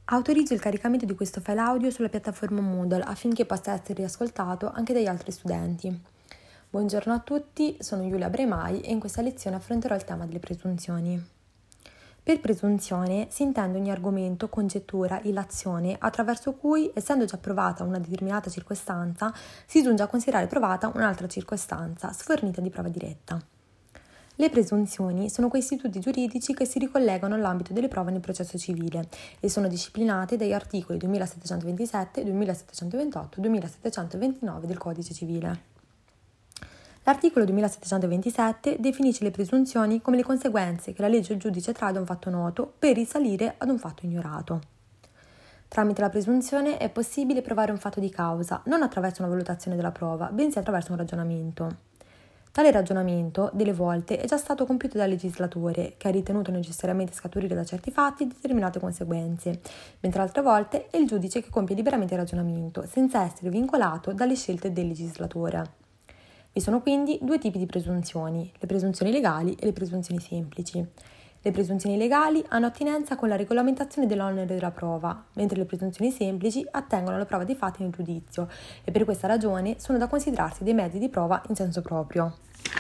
Autorizzo il caricamento di questo file audio sulla piattaforma Moodle affinché possa essere riascoltato anche dagli altri studenti. Buongiorno a tutti, sono Giulia Bremai e in questa lezione affronterò il tema delle presunzioni. Per presunzione si intende ogni argomento, congettura, illazione attraverso cui, essendo già provata una determinata circostanza, si giunge a considerare provata un'altra circostanza, sfornita di prova diretta. Le presunzioni sono quei istituti giuridici che si ricollegano all'ambito delle prove nel processo civile e sono disciplinate dagli articoli 2727, 2728 e 2729 del Codice Civile. L'articolo 2727 definisce le presunzioni come le conseguenze che la legge o il giudice trae da un fatto noto per risalire ad un fatto ignorato. Tramite la presunzione è possibile provare un fatto di causa, non attraverso una valutazione della prova, bensì attraverso un ragionamento. Tale ragionamento, delle volte, è già stato compiuto dal legislatore, che ha ritenuto necessariamente scaturire da certi fatti determinate conseguenze, mentre altre volte è il giudice che compie liberamente il ragionamento, senza essere vincolato dalle scelte del legislatore. Vi sono quindi due tipi di presunzioni, le presunzioni legali e le presunzioni semplici. Le presunzioni legali hanno attinenza con la regolamentazione dell'onere della prova, mentre le presunzioni semplici attengono alla prova dei fatti nel giudizio e per questa ragione sono da considerarsi dei mezzi di prova in senso proprio.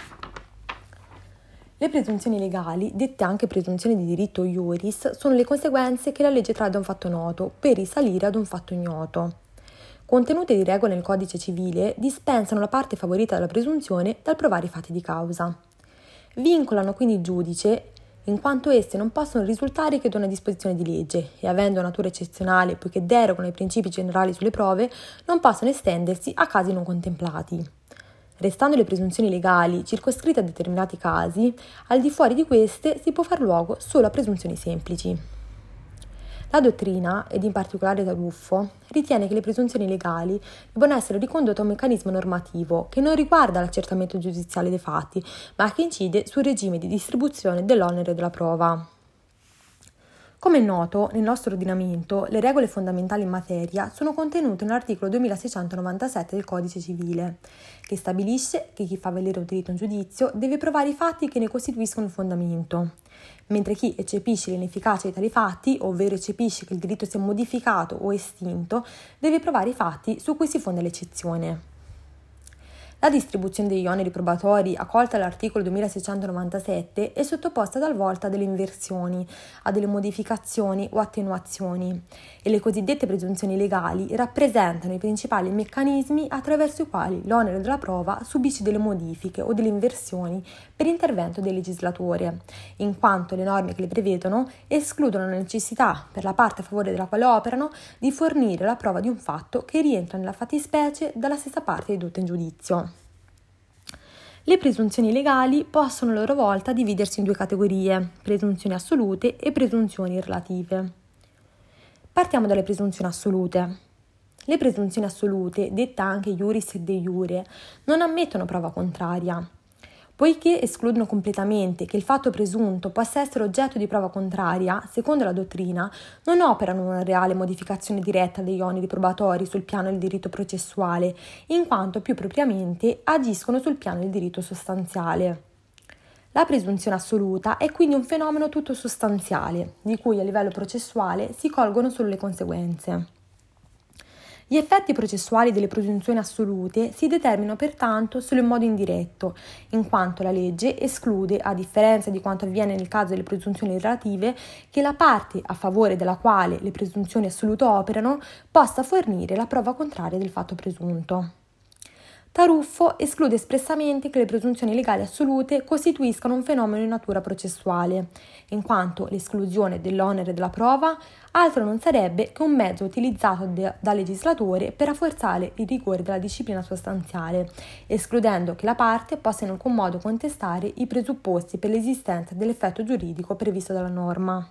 Le presunzioni legali, dette anche presunzioni di diritto iuris, sono le conseguenze che la legge trae da un fatto noto per risalire ad un fatto ignoto. Contenute di regole nel Codice Civile dispensano la parte favorita dalla presunzione dal provare i fatti di causa. Vincolano quindi il giudice in quanto esse non possono risultare che da una disposizione di legge e, avendo natura eccezionale poiché derogano ai principi generali sulle prove, non possono estendersi a casi non contemplati. Restando le presunzioni legali circoscritte a determinati casi, al di fuori di queste si può far luogo solo a presunzioni semplici. La dottrina, ed in particolare Taruffo, ritiene che le presunzioni legali debbano essere ricondotte a un meccanismo normativo che non riguarda l'accertamento giudiziale dei fatti, ma che incide sul regime di distribuzione dell'onere della prova. Come è noto, nel nostro ordinamento le regole fondamentali in materia sono contenute nell'articolo 2697 del Codice Civile, che stabilisce che chi fa valere un diritto a un giudizio deve provare i fatti che ne costituiscono il fondamento, mentre chi eccepisce l'inefficacia di tali fatti, ovvero eccepisce che il diritto sia modificato o estinto, deve provare i fatti su cui si fonda l'eccezione. La distribuzione degli oneri probatori, accolta all'articolo 2697, è sottoposta talvolta a delle inversioni, a delle modificazioni o attenuazioni, e le cosiddette presunzioni legali rappresentano i principali meccanismi attraverso i quali l'onere della prova subisce delle modifiche o delle inversioni per intervento del legislatore, in quanto le norme che le prevedono escludono la necessità, per la parte a favore della quale operano, di fornire la prova di un fatto che rientra nella fattispecie dalla stessa parte dedotta in giudizio. Le presunzioni legali possono a loro volta dividersi in due categorie, presunzioni assolute e presunzioni relative. Partiamo dalle presunzioni assolute. Le presunzioni assolute, dette anche iuris e de iure, non ammettono prova contraria. Poiché escludono completamente che il fatto presunto possa essere oggetto di prova contraria, secondo la dottrina, non operano una reale modificazione diretta degli oneri probatori sul piano del diritto processuale, in quanto più propriamente agiscono sul piano del diritto sostanziale. La presunzione assoluta è quindi un fenomeno tutto sostanziale, di cui a livello processuale si colgono solo le conseguenze. Gli effetti processuali delle presunzioni assolute si determinano pertanto solo in modo indiretto, in quanto la legge esclude, a differenza di quanto avviene nel caso delle presunzioni relative, che la parte a favore della quale le presunzioni assolute operano possa fornire la prova contraria del fatto presunto. Taruffo esclude espressamente che le presunzioni legali assolute costituiscano un fenomeno di natura processuale, in quanto l'esclusione dell'onere della prova altro non sarebbe che un mezzo utilizzato dal legislatore per rafforzare il rigore della disciplina sostanziale, escludendo che la parte possa in alcun modo contestare i presupposti per l'esistenza dell'effetto giuridico previsto dalla norma.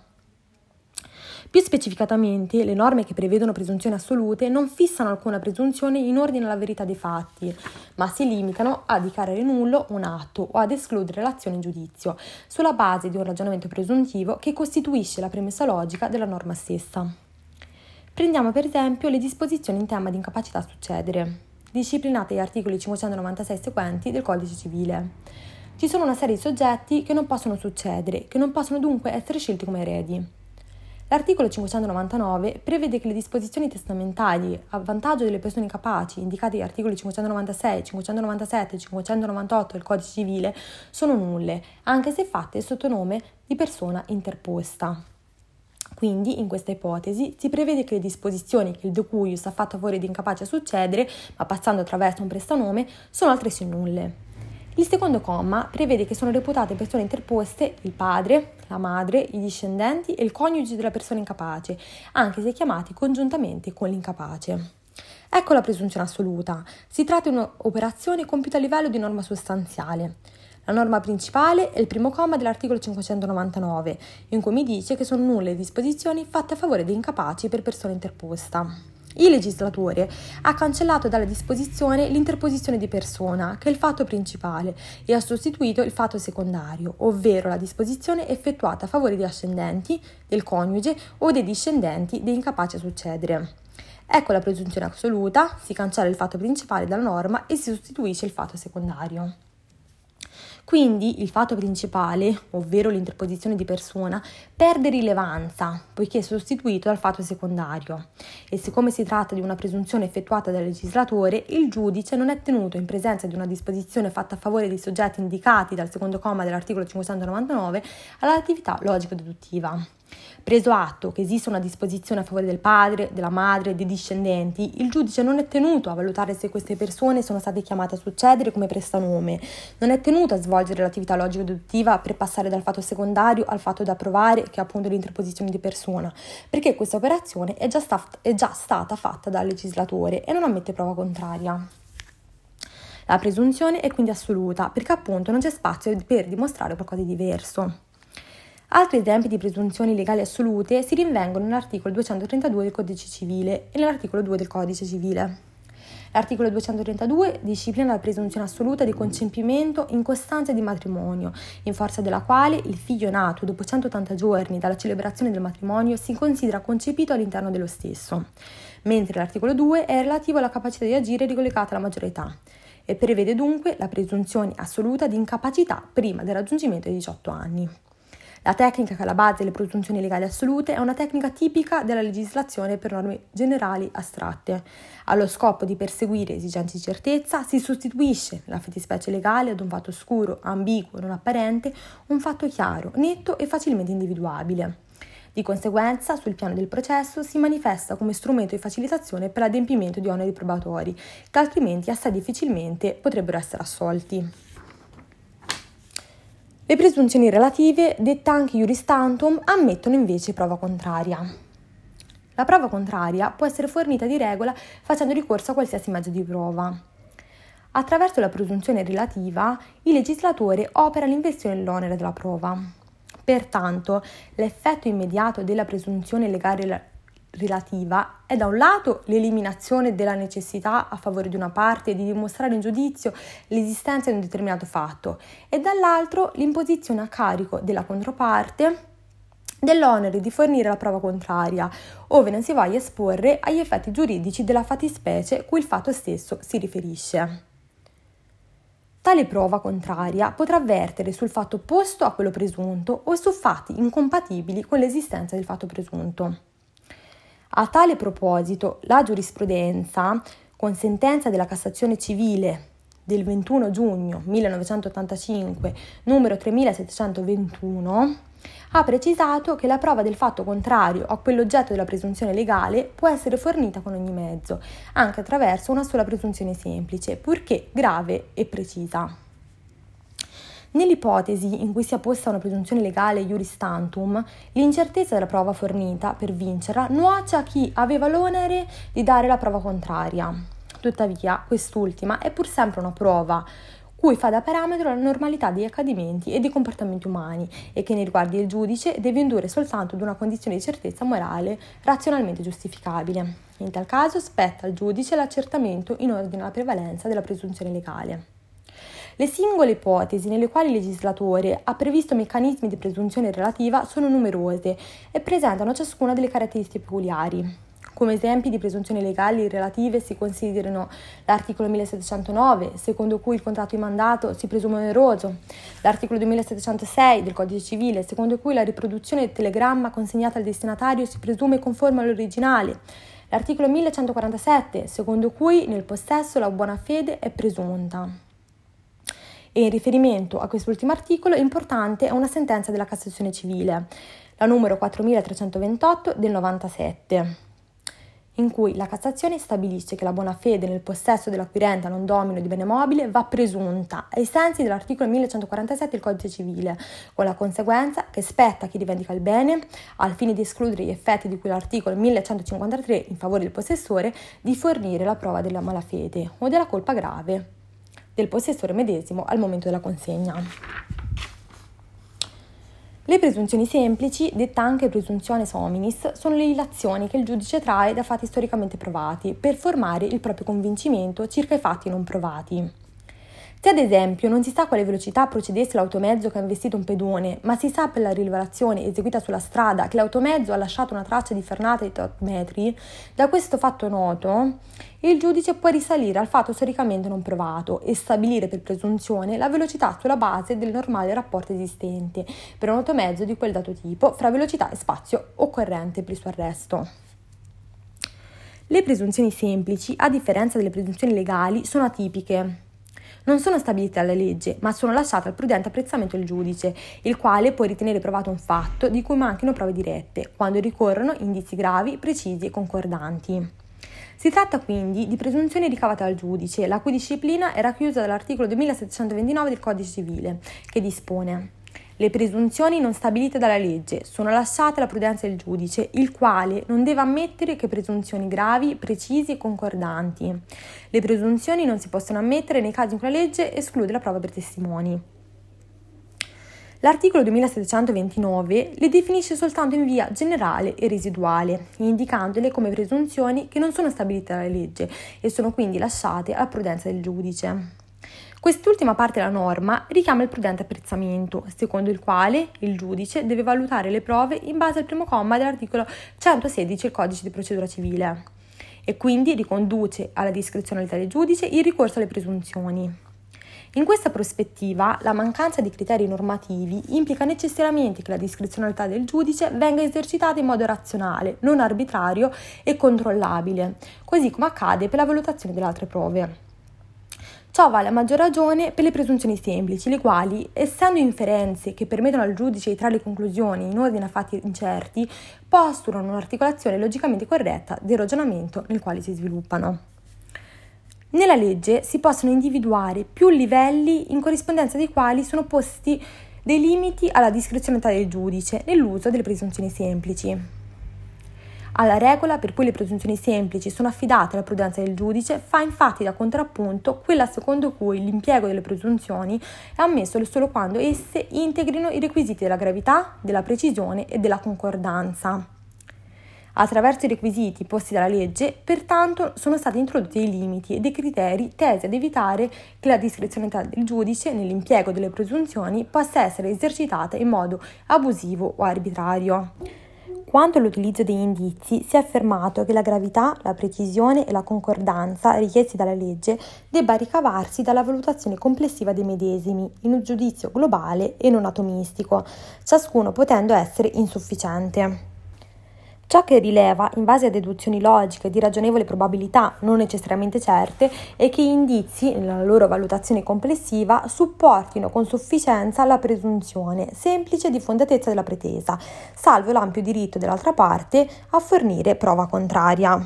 Più specificatamente, le norme che prevedono presunzioni assolute non fissano alcuna presunzione in ordine alla verità dei fatti, ma si limitano a dichiarare nullo un atto o ad escludere l'azione in giudizio, sulla base di un ragionamento presuntivo che costituisce la premessa logica della norma stessa. Prendiamo per esempio le disposizioni in tema di incapacità a succedere, disciplinate agli articoli 596 seguenti del Codice Civile. Ci sono una serie di soggetti che non possono succedere, che non possono dunque essere scelti come eredi. L'articolo 599 prevede che le disposizioni testamentali a vantaggio delle persone incapaci, indicate agli articoli 596, 597 e 598 del Codice Civile, sono nulle, anche se fatte sotto nome di persona interposta. Quindi, in questa ipotesi, si prevede che le disposizioni che il decuius ha fatto a favore di incapaci a succedere, ma passando attraverso un prestanome, sono altresì nulle. Il secondo comma prevede che sono reputate persone interposte il padre, la madre, i discendenti e il coniuge della persona incapace, anche se chiamati congiuntamente con l'incapace. Ecco la presunzione assoluta. Si tratta di un'operazione compiuta a livello di norma sostanziale. La norma principale è il primo comma dell'articolo 599, in cui mi dice che sono nulle le disposizioni fatte a favore di incapaci per persona interposta. Il legislatore ha cancellato dalla disposizione l'interposizione di persona, che è il fatto principale, e ha sostituito il fatto secondario, ovvero la disposizione effettuata a favore di ascendenti, del coniuge o dei discendenti di incapaci a succedere. Ecco la presunzione assoluta, si cancella il fatto principale dalla norma e si sostituisce il fatto secondario. Quindi il fatto principale, ovvero l'interposizione di persona, perde rilevanza poiché è sostituito dal fatto secondario e siccome si tratta di una presunzione effettuata dal legislatore, il giudice non è tenuto, in presenza di una disposizione fatta a favore dei soggetti indicati dal secondo comma dell'articolo 599, all'attività logico-deduttiva. Preso atto che esiste una disposizione a favore del padre, della madre, dei discendenti, il giudice non è tenuto a valutare se queste persone sono state chiamate a succedere come prestanome, non è tenuto a svolgere l'attività logico-deduttiva per passare dal fatto secondario al fatto da provare, che è appunto l'interposizione di persona, perché questa operazione è già stata fatta dal legislatore e non ammette prova contraria. La presunzione è quindi assoluta, perché appunto non c'è spazio per dimostrare qualcosa di diverso. Altri esempi di presunzioni legali assolute si rinvengono nell'articolo 232 del Codice Civile e nell'articolo 2 del Codice Civile. L'articolo 232 disciplina la presunzione assoluta di concepimento in costanza di matrimonio, in forza della quale il figlio nato dopo 180 giorni dalla celebrazione del matrimonio si considera concepito all'interno dello stesso, mentre l'articolo 2 è relativo alla capacità di agire ricollegata alla maggiore età e prevede dunque la presunzione assoluta di incapacità prima del raggiungimento dei 18 anni. La tecnica che è alla base delle presunzioni legali assolute è una tecnica tipica della legislazione per norme generali astratte. Allo scopo di perseguire esigenze di certezza, si sostituisce la fattispecie legale ad un fatto oscuro, ambiguo, non apparente, un fatto chiaro, netto e facilmente individuabile. Di conseguenza, sul piano del processo, si manifesta come strumento di facilitazione per l'adempimento di oneri probatori, che altrimenti assai difficilmente potrebbero essere assolti. Le presunzioni relative, dette anche iuris tantum, ammettono invece prova contraria. La prova contraria può essere fornita di regola facendo ricorso a qualsiasi mezzo di prova. Attraverso la presunzione relativa, il legislatore opera l'inversione dell'onere della prova. Pertanto, l'effetto immediato della presunzione legale relativa è da un lato l'eliminazione della necessità a favore di una parte di dimostrare in giudizio l'esistenza di un determinato fatto e dall'altro l'imposizione a carico della controparte dell'onere di fornire la prova contraria, ove non si voglia esporre agli effetti giuridici della fattispecie cui il fatto stesso si riferisce. Tale prova contraria potrà vertere sul fatto opposto a quello presunto o su fatti incompatibili con l'esistenza del fatto presunto. A tale proposito, la giurisprudenza, con sentenza della Cassazione Civile del 21 giugno 1985, numero 3721, ha precisato che la prova del fatto contrario a quell'oggetto della presunzione legale può essere fornita con ogni mezzo, anche attraverso una sola presunzione semplice, purché grave e precisa. Nell'ipotesi in cui sia posta una presunzione legale iuris tantum, l'incertezza della prova fornita per vincerla nuoce a chi aveva l'onere di dare la prova contraria. Tuttavia, quest'ultima è pur sempre una prova cui fa da parametro la normalità degli accadimenti e dei comportamenti umani e che nei riguardi del giudice deve indurre soltanto ad una condizione di certezza morale razionalmente giustificabile. In tal caso spetta al giudice l'accertamento in ordine alla prevalenza della presunzione legale. Le singole ipotesi nelle quali il legislatore ha previsto meccanismi di presunzione relativa sono numerose e presentano ciascuna delle caratteristiche peculiari. Come esempi di presunzioni legali relative si considerano l'articolo 1709, secondo cui il contratto di mandato si presume oneroso, l'articolo 2706 del Codice Civile, secondo cui la riproduzione del telegramma consegnata al destinatario si presume conforme all'originale, l'articolo 1147, secondo cui nel possesso la buona fede è presunta. E in riferimento a quest'ultimo articolo importante è una sentenza della Cassazione civile, la numero 4328 del 97, in cui la Cassazione stabilisce che la buona fede nel possesso dell'acquirente a non domino di bene mobile va presunta ai sensi dell'articolo 1147 del Codice Civile, con la conseguenza che spetta a chi rivendica il bene, al fine di escludere gli effetti di cui l'articolo 1153 in favore del possessore, di fornire la prova della malafede o della colpa grave del possessore medesimo al momento della consegna. Le presunzioni semplici, detta anche presunzione hominis, sono le illazioni che il giudice trae da fatti storicamente provati per formare il proprio convincimento circa i fatti non provati. Se ad esempio non si sa a quale velocità procedesse l'automezzo che ha investito un pedone, ma si sa per la rilevazione eseguita sulla strada che l'automezzo ha lasciato una traccia di fermata di tot metri, da questo fatto noto, il giudice può risalire al fatto storicamente non provato e stabilire per presunzione la velocità sulla base del normale rapporto esistente per un automezzo di quel dato tipo fra velocità e spazio occorrente per il suo arresto. Le presunzioni semplici, a differenza delle presunzioni legali, sono atipiche. Non sono stabilite dalla legge, ma sono lasciate al prudente apprezzamento del giudice, il quale può ritenere provato un fatto di cui manchino prove dirette, quando ricorrono indizi gravi, precisi e concordanti. Si tratta quindi di presunzioni ricavate dal giudice, la cui disciplina è racchiusa dall'articolo 2729 del Codice Civile, che dispone: le presunzioni non stabilite dalla legge sono lasciate alla prudenza del giudice, il quale non deve ammettere che presunzioni gravi, precisi e concordanti. Le presunzioni non si possono ammettere nei casi in cui la legge esclude la prova per testimoni. L'articolo 2729 le definisce soltanto in via generale e residuale, indicandole come presunzioni che non sono stabilite dalla legge e sono quindi lasciate alla prudenza del giudice. Quest'ultima parte della norma richiama il prudente apprezzamento, secondo il quale il giudice deve valutare le prove in base al primo comma dell'articolo 116 del Codice di procedura civile e quindi riconduce alla discrezionalità del giudice il ricorso alle presunzioni. In questa prospettiva, la mancanza di criteri normativi implica necessariamente che la discrezionalità del giudice venga esercitata in modo razionale, non arbitrario e controllabile, così come accade per la valutazione delle altre prove. Ciò vale a maggior ragione per le presunzioni semplici, le quali, essendo inferenze che permettono al giudice di trarre conclusioni in ordine a fatti incerti, postulano un'articolazione logicamente corretta del ragionamento nel quale si sviluppano. Nella legge si possono individuare più livelli in corrispondenza dei quali sono posti dei limiti alla discrezionalità del giudice nell'uso delle presunzioni semplici. Alla regola per cui le presunzioni semplici sono affidate alla prudenza del giudice fa infatti da contrappunto quella secondo cui l'impiego delle presunzioni è ammesso solo quando esse integrino i requisiti della gravità, della precisione e della concordanza. Attraverso i requisiti posti dalla legge, pertanto, sono stati introdotti dei limiti e dei criteri tesi ad evitare che la discrezionalità del giudice nell'impiego delle presunzioni possa essere esercitata in modo abusivo o arbitrario. Quanto all'utilizzo degli indizi, si è affermato che la gravità, la precisione e la concordanza richiesti dalla legge debba ricavarsi dalla valutazione complessiva dei medesimi, in un giudizio globale e non atomistico, ciascuno potendo essere insufficiente. Ciò che rileva, in base a deduzioni logiche di ragionevole probabilità non necessariamente certe, è che gli indizi, nella loro valutazione complessiva, supportino con sufficienza la presunzione semplice di fondatezza della pretesa, salvo l'ampio diritto dell'altra parte a fornire prova contraria.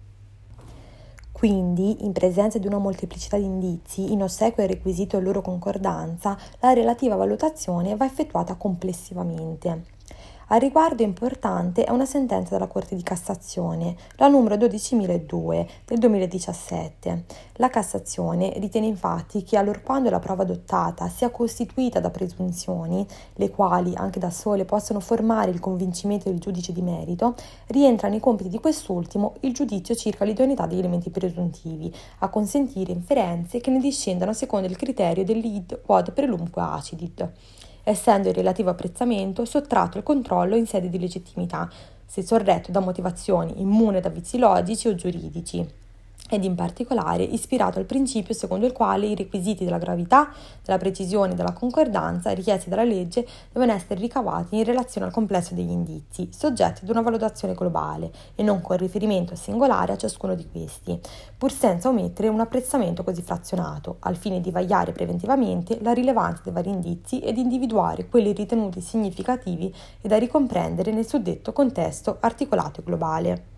Quindi, in presenza di una molteplicità di indizi, in ossequio al requisito e loro concordanza, la relativa valutazione va effettuata complessivamente. Al riguardo importante è una sentenza della Corte di Cassazione, la numero 12002 del 2017. La Cassazione ritiene infatti che allorquando la prova adottata sia costituita da presunzioni, le quali anche da sole possono formare il convincimento del giudice di merito, rientra nei compiti di quest'ultimo il giudizio circa l'idoneità degli elementi presuntivi, a consentire inferenze che ne discendano secondo il criterio dell'id quod prelumque acidit, essendo il relativo apprezzamento sottratto al controllo in sede di legittimità, se sorretto da motivazioni immune da vizi logici o giuridici, ed in particolare ispirato al principio secondo il quale i requisiti della gravità, della precisione e della concordanza richiesti dalla legge devono essere ricavati in relazione al complesso degli indizi, soggetti ad una valutazione globale e non con riferimento singolare a ciascuno di questi, pur senza omettere un apprezzamento così frazionato, al fine di vagliare preventivamente la rilevanza dei vari indizi ed individuare quelli ritenuti significativi e da ricomprendere nel suddetto contesto articolato e globale.